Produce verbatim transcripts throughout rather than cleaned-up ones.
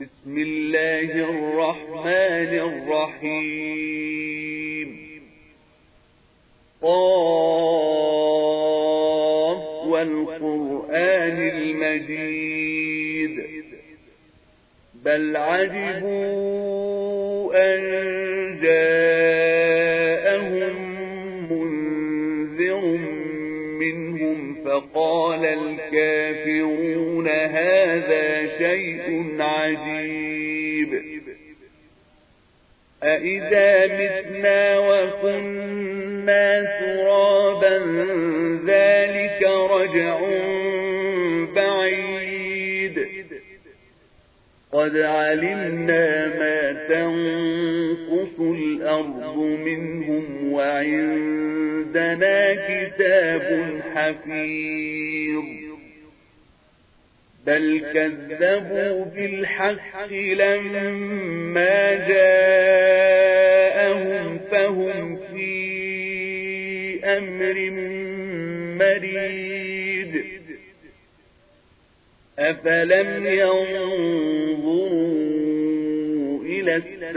بسم الله الرحمن الرحيم قاف والقرآن المجيد بل عجبوا أن جاءهم منذر منهم فقال الكافرون هذا شيء عجيب أإذا متنا وكنا ترابا ذلك رجع بعيد قد علمنا ما تنقص الأرض منهم وعندنا كتاب حفيظ بل كذبوا بالحق لما جاءهم فهم في أمر مريد أفلم ينظروا إلى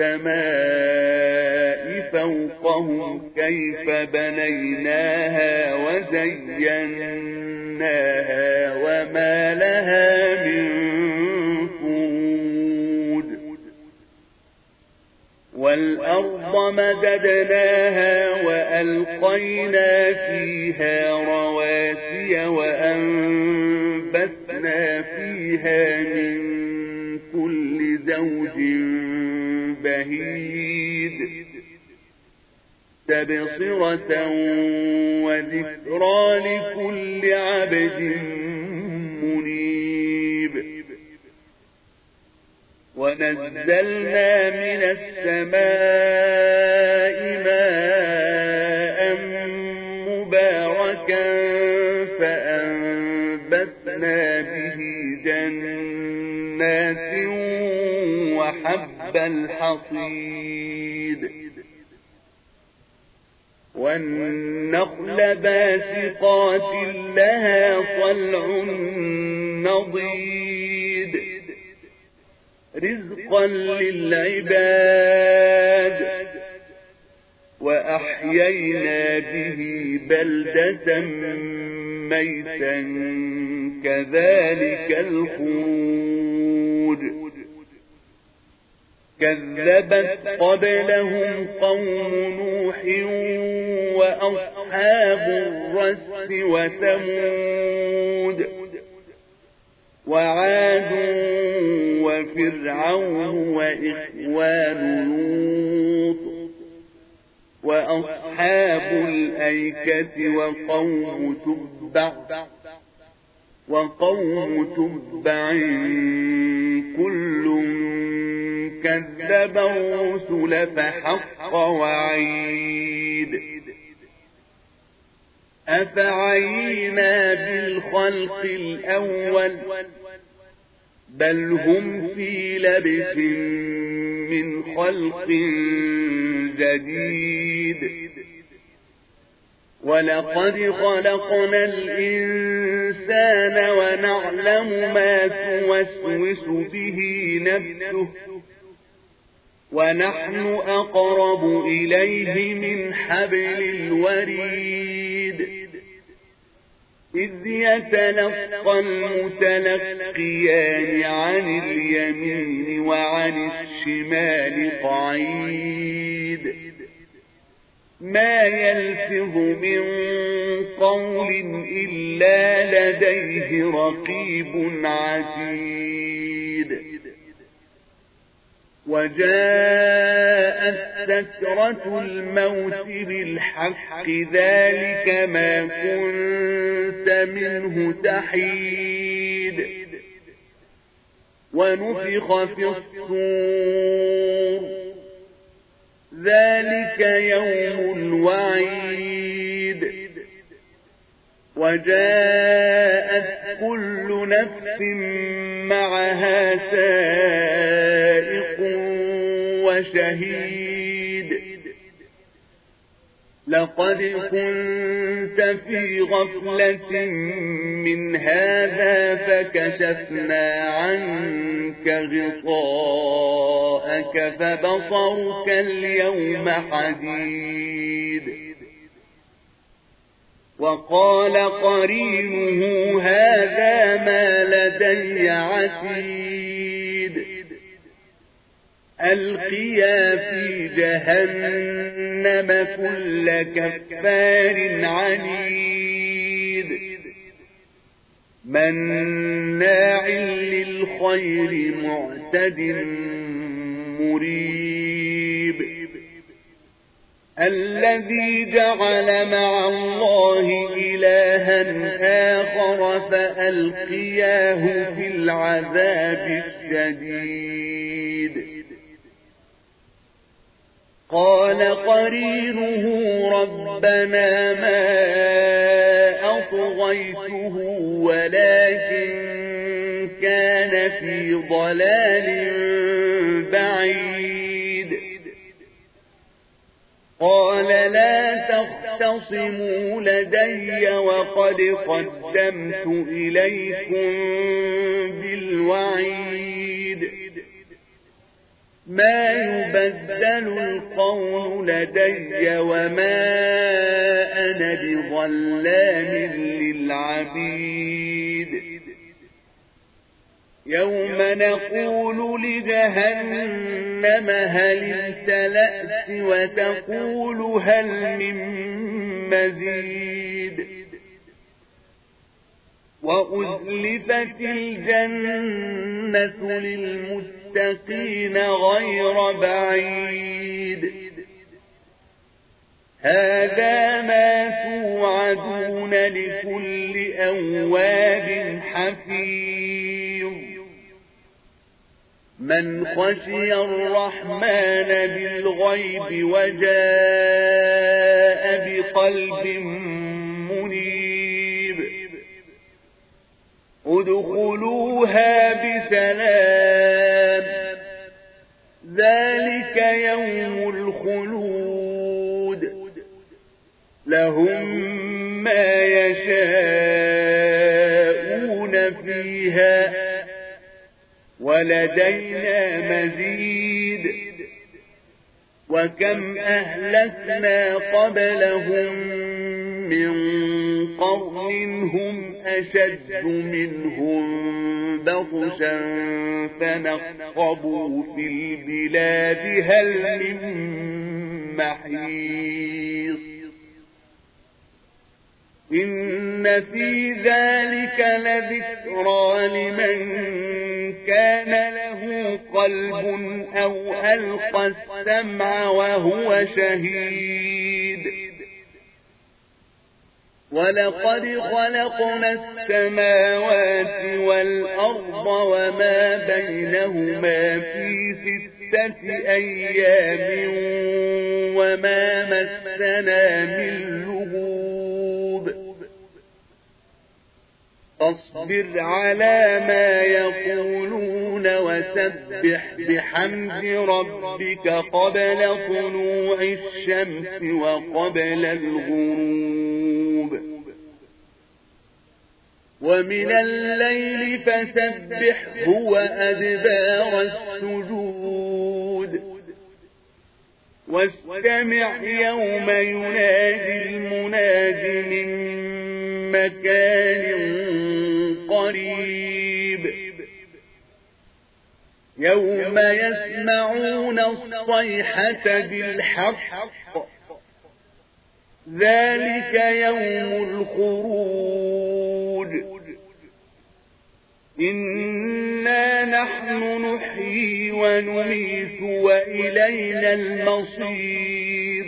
السماء فوقهم كيف بنيناها وزيناها وما لها من فروج والأرض مددناها وألقينا فيها رواسي وأنبتنا فيها من كل زوج بهيج تبصرة وذكرى لكل عبد منيب ونزلنا من السماء ماء مباركا فأنبتنا به جنات وحب الحصيد والنخل باسقات لها طلع نضيد رزقا للعباد وأحيينا به بلدة ميتا كذلك الخروج كذبت قبلهم قوم نوح وأصحاب الرس وثمود وعاد وفرعون وإخوان لوط وأصحاب الأيكة وقوم تبع وقوم تبع كل كذب الرسل فحق وعيد أفعينا بالخلق الأول بل هم في لبس من خلق جديد ولقد خلقنا الإنسان ونعلم ما توسوس به نفسه ونحن أقرب إليه من حبل الوريد إذ يتلقى المتلقيان عن اليمين وعن الشمال قعيد ما يلفظ من قول إلا لديه رقيب عتيد وجاءت سكرة الموت بالحق ذلك ما كنت منه تحيد ونفخ في الصور ذلك يوم الوعيد وجاءت كل نفس معها سائق وشهيد لقد كنت في غفلة من هذا فكشفنا عنك غطاءك فبصرك اليوم حديد. وقال قرينه هذا ما لدي عتيد. ألقيا في جهنم كل كفار عنيد مناع للخير معتد مريب. الذي جعل مع الله إلها آخر فألقياه في العذاب الشديد. قال قرينه ربنا ما أطغيته ولكن كان في ضلال بعيد. قال لا تختصموا لدي وقد قدمت إليكم بالوعيد. ما يبدل القول لدي وما أنا بظلام للعبيد. يوم نقول لجهنم هل امتلأت وتقول هل من مزيد. وأزلفت الجنة للمتقين غير بعيد. هذا ما توعدون لكل أواب حفيظ. من خشي الرحمن بالغيب وجاء بقلب منيب ادخلوها بسلام ذلك يوم الخلود لهم ما يشاءون فيها ولدينا مزيد. وكم أهلكنا قبلهم من قرن هم أشد منهم بطشا فنقبوا في البلاد هل من محيص. إن في ذلك لذكرى لمن كان له قلب أو ألقى السمع وهو شهيد. ولقد خلقنا السماوات والأرض وما بينهما في ستة أيام وما مسنا من لغوب. فاصبر على ما يقولون وسبح بحمد ربك قبل طلوع الشمس وقبل الغروب ومن الليل فسبحه وأدبار السجود. واستمع يوم ينادي المناد من مكان قريب يوم يسمعون الصيحة بالحق ذلك يوم الخروج. إنا نحن نحيي ونميت وإلينا المصير.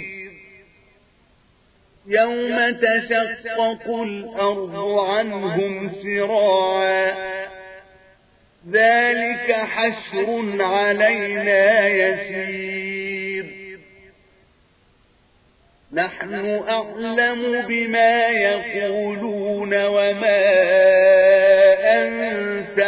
يوم تشقق الأرض عنهم سراعا ذلك حشر علينا يسير. نحن أعلم بما يقولون وما أنت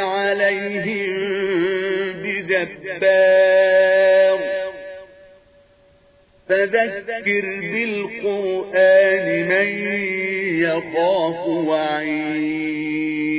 عليهم بجبار. فذكر بالقرآن من يخاف وعيد